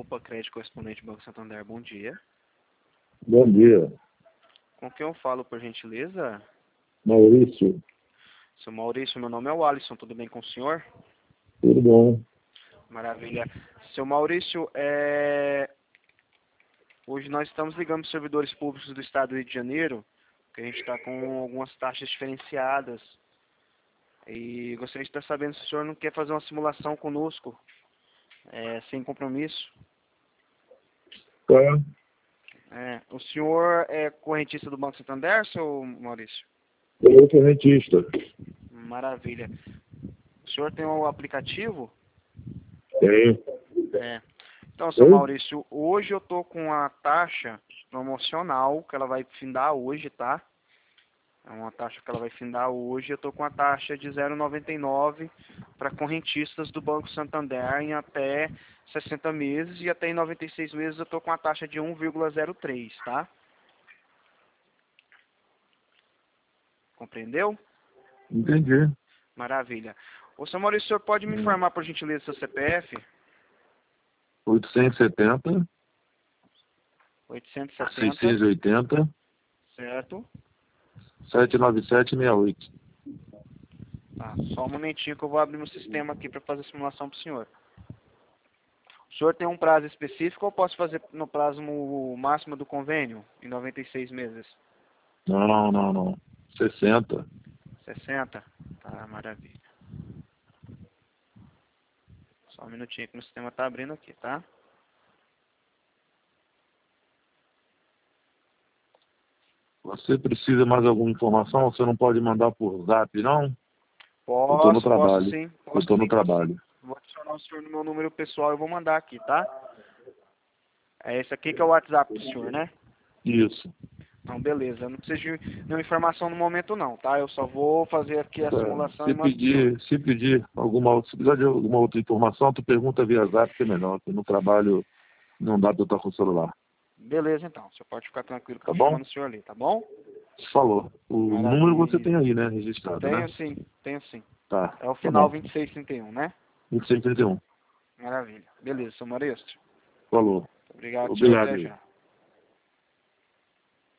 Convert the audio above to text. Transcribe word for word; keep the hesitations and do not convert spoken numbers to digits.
Opa, crédito correspondente Banco Santander, bom dia. Bom dia, Com quem eu falo, por gentileza? Maurício. Seu Maurício, meu nome é o Alisson, tudo bem com o senhor? Tudo bom? Maravilha. Seu Maurício, é... hoje nós estamos ligando os servidores públicos do Estado do Rio de Janeiro, que a gente está com algumas taxas diferenciadas. E gostaria de estar sabendo se o senhor não quer fazer uma simulação conosco, é, sem compromisso. Tá. É, o senhor é correntista do Banco Santander, seu Maurício? Eu sou correntista. Maravilha. O senhor tem o aplicativo? Tenho. É. Então, seu Oi? Maurício, hoje eu estou com a taxa promocional, que ela vai findar hoje, tá? É uma taxa que ela vai findar hoje. Eu estou com a taxa de zero vírgula noventa e nove para correntistas do Banco Santander em até sessenta meses, e até em noventa e seis meses eu estou com a taxa de um vírgula zero três, tá? Compreendeu? Entendi. Maravilha. Ô, seu Maurício, o senhor pode me informar, por gentileza, seu C P F? oitocentos e setenta, oitocentos e setenta, seiscentos e oitenta, certo? setecentos e noventa e sete, sessenta e oito. Tá, só um momentinho que eu vou abrir meu sistema aqui para fazer a simulação para o senhor. O senhor tem um prazo específico ou posso fazer no prazo máximo do convênio, em noventa e seis meses? Não, não, não. sessenta. sessenta? Tá, maravilha. Só um minutinho que o sistema está abrindo aqui, tá? Você precisa mais alguma informação? Você não pode mandar por zap, não? Eu estou no Posso, posso trabalho. sim. Eu Posso estou no sim, posso sim. trabalho. Vou adicionar o senhor no meu número pessoal e vou mandar aqui, tá? É esse aqui que é o WhatsApp do senhor, né? Isso. Então, beleza. Eu não preciso de nenhuma informação no momento não, tá? Eu só vou fazer aqui a Tá. simulação e Se mando pro senhor. pedir, se pedir alguma, se precisar de alguma outra informação, tu pergunta via zap, que é melhor. Porque no trabalho não dá para eu estar com o celular. Beleza, então. Você pode ficar tranquilo que eu Tá tô bom? chamando o senhor ali, tá bom? Falou. O número você tem Maravilha. aí, né? Registrado, né? Tenho sim, tenho sim. Tá. É o Tá final bom. vinte e seis trinta e um, né? vinte e seis, trinta e um. Maravilha. Beleza, seu Maurício. Falou. Obrigado, senhor. Obrigado Até aí. já.